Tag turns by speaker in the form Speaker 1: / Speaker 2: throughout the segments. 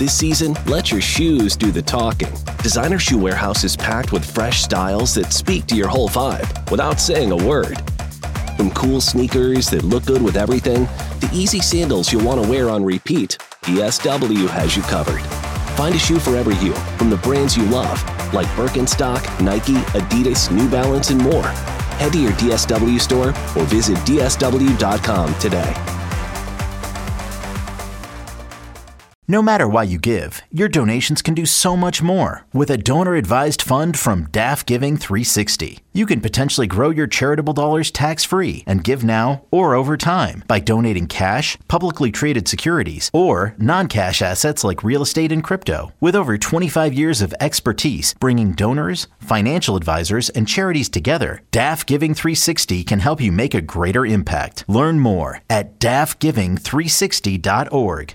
Speaker 1: This season, let your shoes do the talking. Designer Shoe Warehouse is packed with fresh styles that speak to your whole vibe without saying a word. From cool sneakers that look good with everything, to easy sandals you'll want to wear on repeat, DSW has you covered. Find a shoe for every you from the brands you love, like Birkenstock, Nike, Adidas, New Balance, and more. Head to your DSW store or visit dsw.com today.
Speaker 2: No matter why you give, your donations can do so much more. With a donor-advised fund from DAF Giving 360, you can potentially grow your charitable dollars tax-free and give now or over time by donating cash, publicly traded securities, or non-cash assets like real estate and crypto. With over 25 years of expertise bringing donors, financial advisors, and charities together, DAF Giving 360 can help you make a greater impact. Learn more at dafgiving360.org.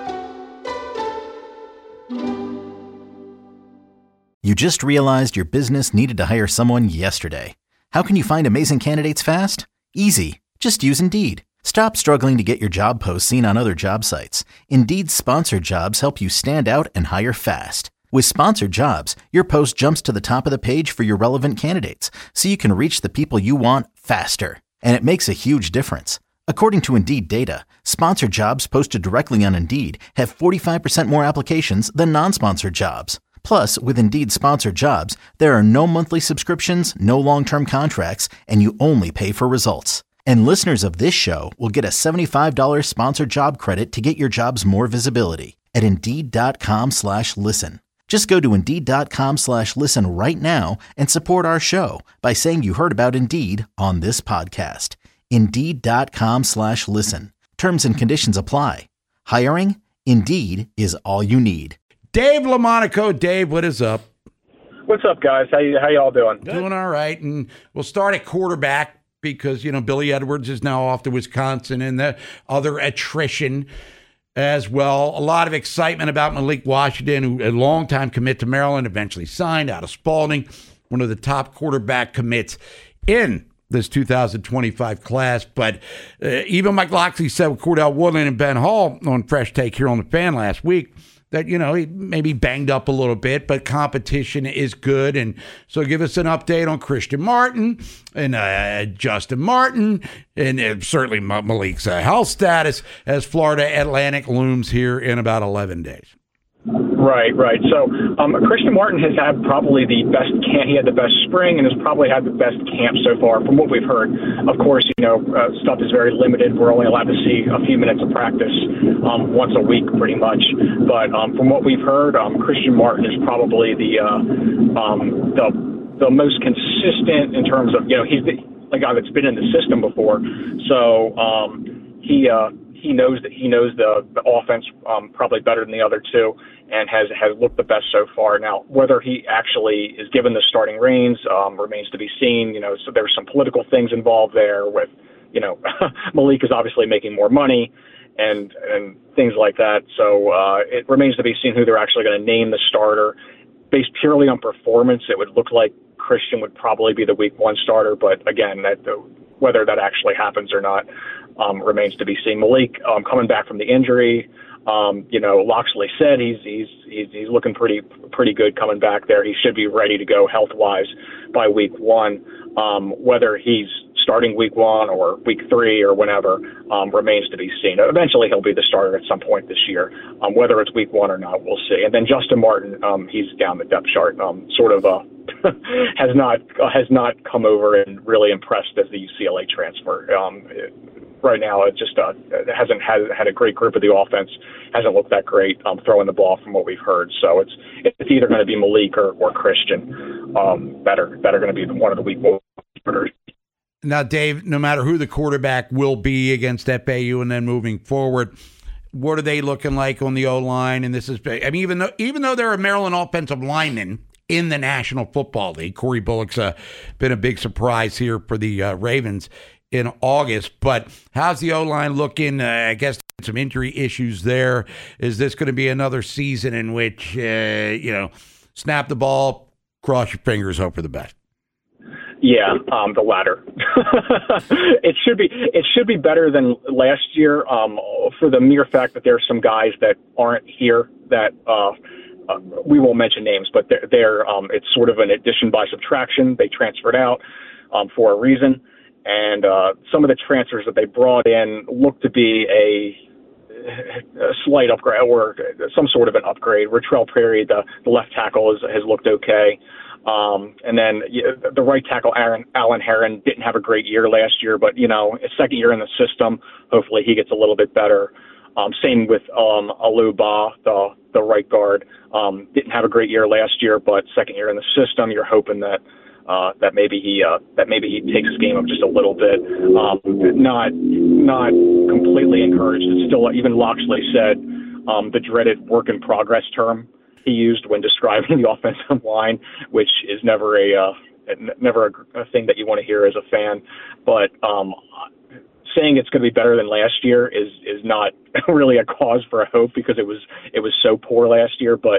Speaker 2: You just realized your business needed to hire someone yesterday. How can you find amazing candidates fast? Easy. Just use Indeed. Stop struggling to get your job posts seen on other job sites. Indeed's sponsored jobs help you stand out and hire fast. With sponsored jobs, your post jumps to the top of the page for your relevant candidates, so you can reach the people you want faster. And it makes a huge difference. According to Indeed data, sponsored jobs posted directly on Indeed have 45% more applications than non-sponsored jobs. Plus, with Indeed sponsored jobs, there are no monthly subscriptions, no long-term contracts, and you only pay for results. And listeners of this show will get a $75 sponsored job credit to get your jobs more visibility at Indeed.com/listen. Just go to Indeed.com/listen right now and support our show by saying you heard about Indeed on this podcast. Indeed.com/listen. Terms and conditions apply. Hiring? Indeed is all you need.
Speaker 3: Dave LaMonaco. Dave, what is up?
Speaker 4: What's up, guys? How y'all doing?
Speaker 3: Doing all right. And we'll start at quarterback because, Billy Edwards is now off to Wisconsin and the other attrition as well. A lot of excitement about Malik Washington, who a longtime commit to Maryland, eventually signed out of Spalding, one of the top quarterback commits in this 2025 class. But even Mike Locksley said with Cordell Woodland and Ben Hall on Fresh Take here on The Fan last week, that, he maybe banged up a little bit, but competition is good. And so give us an update on Christian Martin and Justin Martin and certainly Malik's health status as Florida Atlantic looms here in about 11 days.
Speaker 4: Right. So Christian Martin has had probably the best camp. He had the best spring and has probably had the best camp so far from what we've heard. Of course, stuff is very limited. We're only allowed to see a few minutes of practice once a week pretty much. But from what we've heard, Christian Martin is probably the most consistent in terms of, he's the guy that's been in the system before. So he knows the offense probably better than the other two, and has looked the best so far. Now, whether he actually is given the starting reins remains to be seen. So there's some political things involved there with, Malik is obviously making more money and things like that. So it remains to be seen who they're actually going to name the starter. Based purely on performance, it would look like Christian would probably be the week one starter, but again, whether that actually happens or not remains to be seen. Malik coming back from the injury, Locksley said he's looking pretty good coming back there. He should be ready to go health-wise by week one. Whether he's starting week one or week three or whenever remains to be seen. Eventually he'll be the starter at some point this year. Whether it's week one or not, we'll see. And then Justin Martin, he's down the depth chart, has not come over and really impressed as the UCLA transfer. Right now, it just hasn't had a great grip of the offense. Hasn't looked that great throwing the ball from what we've heard. So it's either going to be Malik or Christian that are going to be one of the week one starters.
Speaker 3: Now, Dave, no matter who the quarterback will be against FAU and then moving forward, what are they looking like on the O-line? And this is, even though they're a Maryland offensive lineman in the National Football League, Corey Bullock's been a big surprise here for the Ravens in August. But how's the O-line looking? I guess some injury issues there. Is this going to be another season in which, snap the ball, cross your fingers, hope for the best?
Speaker 4: Yeah, the latter. It should be better than last year for the mere fact that there are some guys that aren't here that we won't mention names, but they're it's sort of an addition by subtraction. They transferred out for a reason, and some of the transfers that they brought in look to be a slight upgrade or some sort of an upgrade. Retrell Prairie, the left tackle, has looked okay. And then the right tackle, Alan Heron, didn't have a great year last year, but, his second year in the system, hopefully he gets a little bit better. Same with Alou Ba, the right guard. Didn't have a great year last year, but second year in the system, you're hoping that maybe he takes his game up just a little bit. Not completely encouraged. It's still, even Loxley said, the dreaded work in progress term he used when describing the offensive line, which is never a thing that you want to hear as a fan. But saying it's going to be better than last year is not really a cause for a hope, because it was so poor last year. But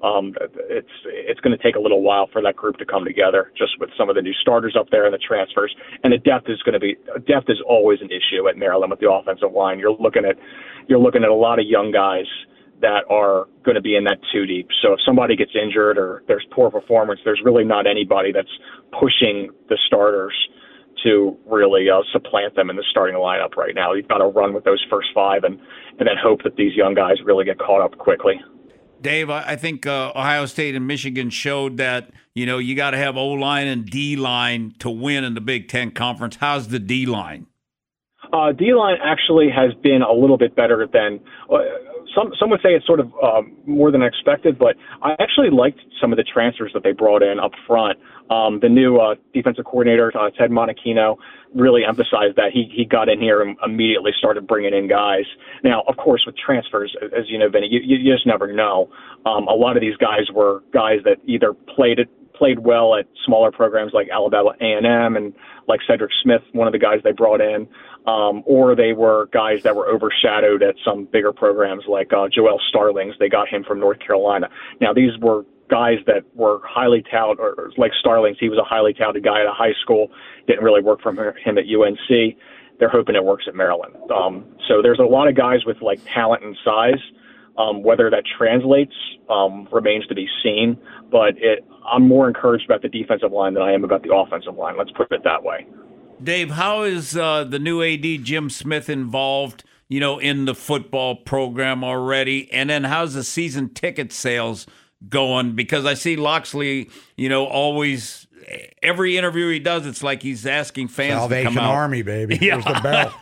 Speaker 4: it's going to take a little while for that group to come together, just with some of the new starters up there and the transfers. And the depth is always an issue at Maryland with the offensive line. You're looking at a lot of young guys that are going to be in that 2 deep. So if somebody gets injured or there's poor performance, there's really not anybody that's pushing the starters to really supplant them in the starting lineup right now. You've got to run with those first 5 and then hope that these young guys really get caught up quickly.
Speaker 5: Dave, I think Ohio State and Michigan showed that, you got to have O-line and D-line to win in the Big Ten Conference. How's the D-line?
Speaker 4: D-line actually has been a little bit better than some would say it's sort of more than expected, but I actually liked some of the transfers that they brought in up front. The new defensive coordinator, Ted Monachino, really emphasized that. He got in here and immediately started bringing in guys. Now, of course, with transfers, as you know, Vinny, you just never know. A lot of these guys were guys that either played well at smaller programs like Alabama A&M and like Cedric Smith, one of the guys they brought in, or they were guys that were overshadowed at some bigger programs like Joel Starlings. They got him from North Carolina. Now, these were guys that were highly touted, or like Starlings, he was a highly touted guy at a high school, didn't really work for him at UNC. They're hoping it works at Maryland. So there's a lot of guys with like talent and size. Whether that translates remains to be seen, but I'm more encouraged about the defensive line than I am about the offensive line. Let's put it that way.
Speaker 5: Dave, how is the new AD Jim Smith involved, in the football program already? And then how's the season ticket sales going? Because I see Loxley, always, every interview he does, it's like he's asking fans
Speaker 3: Salvation
Speaker 5: to come out.
Speaker 3: Army, baby. Yeah. Here's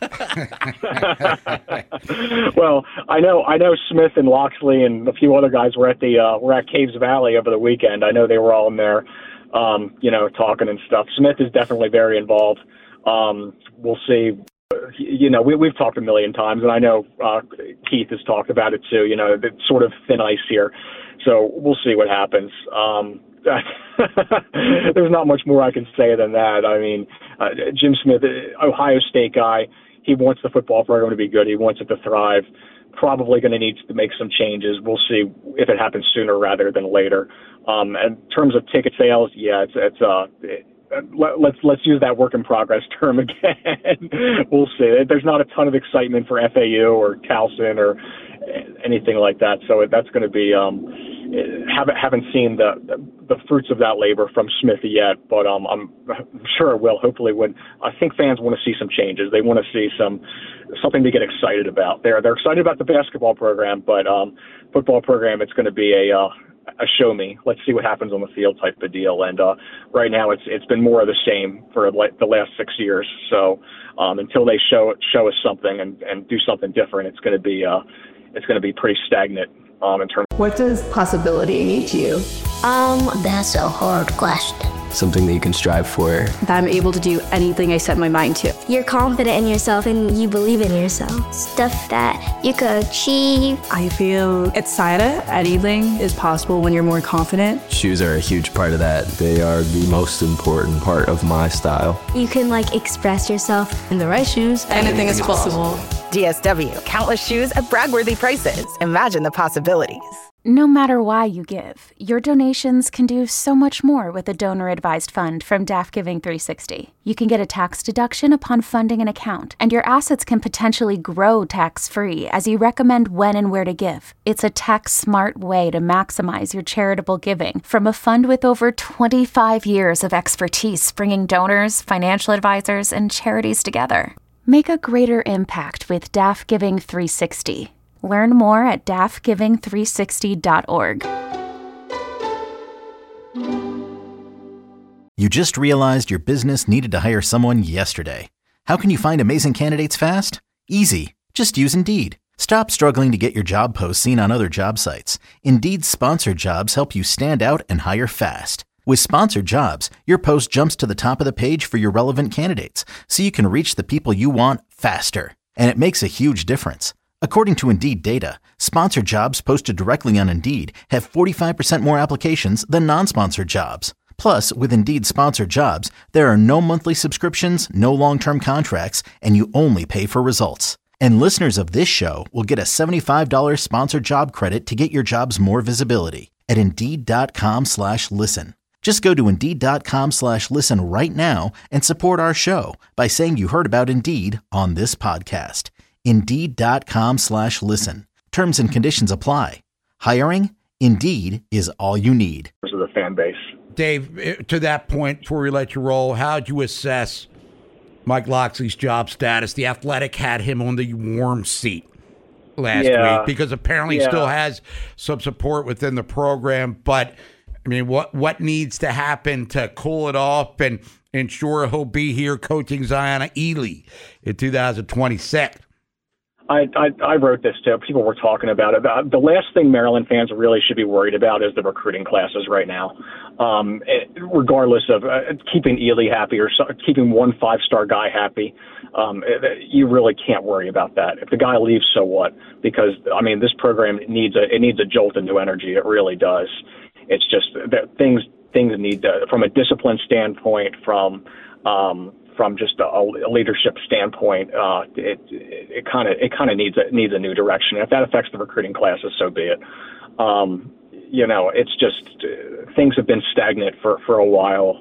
Speaker 3: the
Speaker 4: bell. Well, I know Smith and Loxley and a few other guys were at Caves Valley over the weekend. I know they were all in there, talking and stuff. Smith is definitely very involved. We'll see. We've talked a million times, and I know Keith has talked about it too. It's sort of thin ice here, so we'll see what happens. There's not much more I can say than that. I mean, Jim Smith, Ohio State guy, he wants the football program to be good. He wants it to thrive. Probably going to need to make some changes. We'll see if it happens sooner rather than later. In terms of ticket sales, yeah, let's use that work in progress term again. We'll see. There's not a ton of excitement for FAU or Towson or anything like that. So that's going to be haven't seen the fruits of that labor from Smith yet, but I'm sure it will. Hopefully, when I think fans want to see some changes, they want to see something to get excited about. They're excited about the basketball program, but football program, it's going to be a show me. Let's see what happens on the field type of deal. And right now, it's been more of the same for the last 6 years. So until they show us something and do something different, it's going to be pretty stagnant in terms.
Speaker 6: What does possibility mean to you?
Speaker 7: That's a hard question.
Speaker 8: Something that you can strive for.
Speaker 6: That I'm able to do anything I set my mind to.
Speaker 7: You're confident in yourself and you believe in yourself. Stuff that you could achieve.
Speaker 6: I feel excited. Anything is possible when you're more confident.
Speaker 8: Shoes are a huge part of that. They are the most important part of my style.
Speaker 7: You can express yourself.
Speaker 6: In the right shoes, anything is possible.
Speaker 9: DSW, countless shoes at brag-worthy prices. Imagine the possibilities.
Speaker 10: No matter why you give, your donations can do so much more with a donor-advised fund from DAF Giving 360. You can get a tax deduction upon funding an account, and your assets can potentially grow tax-free as you recommend when and where to give. It's a tax-smart way to maximize your charitable giving from a fund with over 25 years of expertise bringing donors, financial advisors, and charities together. Make a greater impact with DAF Giving 360. Learn more at dafgiving360.org.
Speaker 2: You just realized your business needed to hire someone yesterday. How can you find amazing candidates fast? Easy. Just use Indeed. Stop struggling to get your job posts seen on other job sites. Indeed's sponsored jobs help you stand out and hire fast. With sponsored jobs, your post jumps to the top of the page for your relevant candidates, so you can reach the people you want faster. And it makes a huge difference. According to Indeed data, sponsored jobs posted directly on Indeed have 45% more applications than non-sponsored jobs. Plus, with Indeed sponsored jobs, there are no monthly subscriptions, no long-term contracts, and you only pay for results. And listeners of this show will get a $75 sponsored job credit to get your jobs more visibility at Indeed.com/listen. Just go to Indeed.com/listen right now and support our show by saying you heard about Indeed on this podcast. Indeed.com/listen. Terms and conditions apply. Hiring? Indeed is all you need.
Speaker 4: Of the fan base.
Speaker 3: Dave, to that point, before we let you roll, how'd you assess Mike Locksley's job status? The Athletic had him on the warm seat last week because apparently he still has some support within the program. But, I mean, what needs to happen to cool it off and ensure he'll be here coaching Zion Ely in 2026?
Speaker 4: I wrote this too. People were talking about it. The last thing Maryland fans really should be worried about is the recruiting classes right now. Regardless of keeping Ely happy or keeping one 5-star guy happy, you really can't worry about that. If the guy leaves, so what? Because, I mean, this program needs a jolt of new energy. It really does. It's just that things need to, from a discipline standpoint, from just a leadership standpoint, it kind of needs a new direction. If that affects the recruiting classes, so be it. It's just things have been stagnant for a while,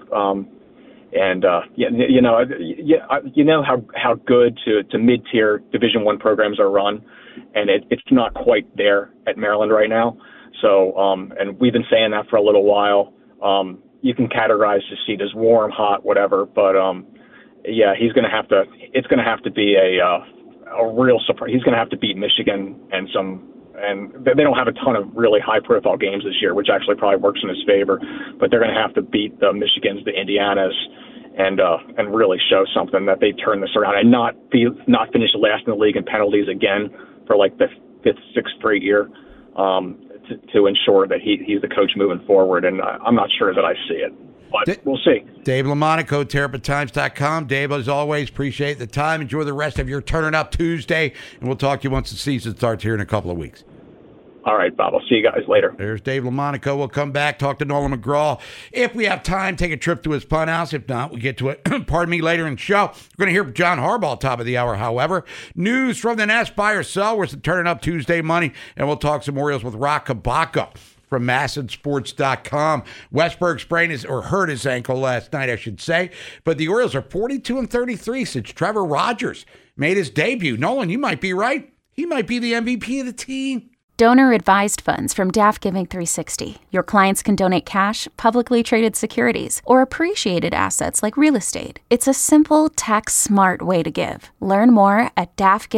Speaker 4: how good to mid-tier Division I programs are run, and it's not quite there at Maryland right now. So, and we've been saying that for a little while. You can categorize the seat as warm, hot, whatever, but he's going to have to. It's going to have to be a real surprise. He's going to have to beat Michigan and they don't have a ton of really high-profile games this year, which actually probably works in his favor. But they're going to have to beat the Michigans, the Indianas, and really show something that they turn this around and not finish last in the league in penalties again for like the 5th, 6th straight year. To ensure that he's the coach moving forward, and I'm not sure that I see it. But we'll see.
Speaker 3: Dave LaMonaco, TerrapinTimes.com. Dave, as always, appreciate the time. Enjoy the rest of your Turning Up Tuesday, and we'll talk to you once the season starts here in a couple of weeks.
Speaker 4: All right, Bob. I'll see you guys later.
Speaker 3: There's Dave LaMonaco. We'll come back, talk to Nolan McGraw. If we have time, take a trip to his punt house. If not, we'll get to it, later in the show. We're going to hear from John Harbaugh top of the hour, however. News from the Nest, buy or sell. Where's the Turning Up Tuesday money? And we'll talk some Orioles with Rock Kabaka from MASNsports.com. Westberg hurt his ankle last night, I should say. But the Orioles are 42-33 since Trevor Rogers made his debut. Nolan, you might be right. He might be the MVP of the team.
Speaker 10: Donor-advised funds from DAF Giving 360. Your clients can donate cash, publicly traded securities, or appreciated assets like real estate. It's a simple, tax-smart way to give. Learn more at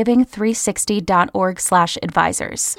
Speaker 10: dafgiving360.org/advisors.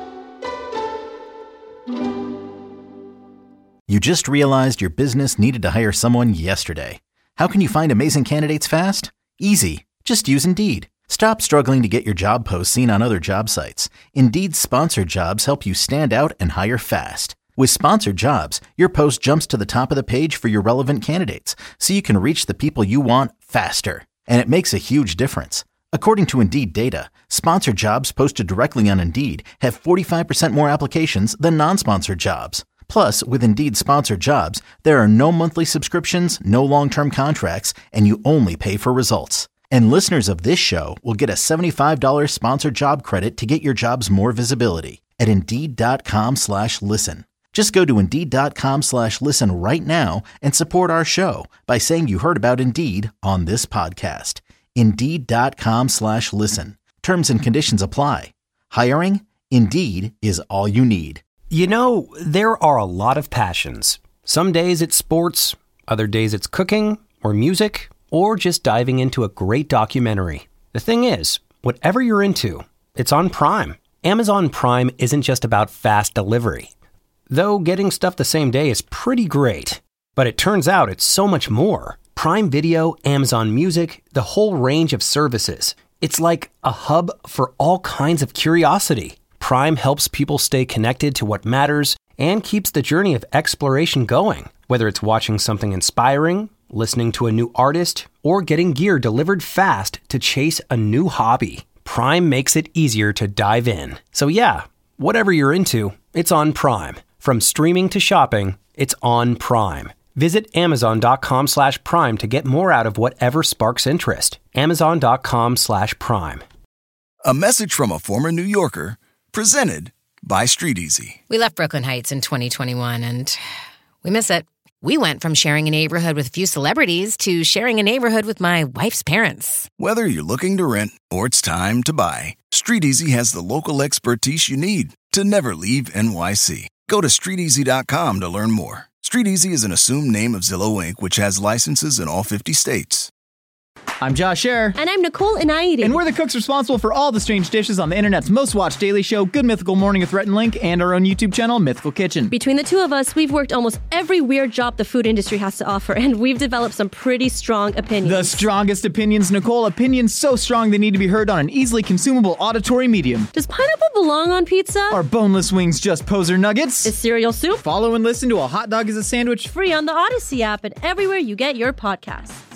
Speaker 2: You just realized your business needed to hire someone yesterday. How can you find amazing candidates fast? Easy. Just use Indeed. Stop struggling to get your job posts seen on other job sites. Indeed's sponsored jobs help you stand out and hire fast. With sponsored jobs, your post jumps to the top of the page for your relevant candidates, so you can reach the people you want faster. And it makes a huge difference. According to Indeed data, sponsored jobs posted directly on Indeed have 45% more applications than non-sponsored jobs. Plus, with Indeed sponsored jobs, there are no monthly subscriptions, no long-term contracts, and you only pay for results. And listeners of this show will get a $75 sponsored job credit to get your jobs more visibility at Indeed.com/listen. Just go to Indeed.com/listen right now and support our show by saying you heard about Indeed on this podcast. Indeed.com/listen. Terms and conditions apply. Hiring? Indeed is all you need.
Speaker 11: You know, there are a lot of passions. Some days it's sports, other days it's cooking or music, or just diving into a great documentary. The thing is, whatever you're into, it's on Prime. Amazon Prime isn't just about fast delivery. Though getting stuff the same day is pretty great. But it turns out it's so much more. Prime Video, Amazon Music, the whole range of services. It's like a hub for all kinds of curiosity. Prime helps people stay connected to what matters and keeps the journey of exploration going. Whether it's watching something inspiring, listening to a new artist, or getting gear delivered fast to chase a new hobby, Prime makes it easier to dive in. So yeah, whatever you're into, it's on Prime. From streaming to shopping, it's on Prime. Visit Amazon.com/Prime to get more out of whatever sparks interest. Amazon.com/Prime.
Speaker 12: A message from a former New Yorker, presented by StreetEasy.
Speaker 13: We left Brooklyn Heights in 2021 and we miss it. We went from sharing a neighborhood with a few celebrities to sharing a neighborhood with my wife's parents.
Speaker 12: Whether you're looking to rent or it's time to buy, StreetEasy has the local expertise you need to never leave NYC. Go to StreetEasy.com to learn more. StreetEasy is an assumed name of Zillow Inc., which has licenses in all 50 states.
Speaker 14: I'm Josh Scherer.
Speaker 15: And I'm Nicole Inaidi.
Speaker 14: And we're the cooks responsible for all the strange dishes on the internet's most watched daily show, Good Mythical Morning with Rhett and Link, and our own YouTube channel, Mythical Kitchen.
Speaker 15: Between the two of us, we've worked almost every weird job the food industry has to offer, and we've developed some pretty strong opinions.
Speaker 14: The strongest opinions, Nicole. Opinions so strong they need to be heard on an easily consumable auditory medium.
Speaker 15: Does pineapple belong on pizza?
Speaker 14: Are boneless wings just poser nuggets?
Speaker 15: Is cereal soup?
Speaker 14: Follow and listen to A Hot Dog is a Sandwich.
Speaker 15: Free on the Odyssey app and everywhere you get your podcasts.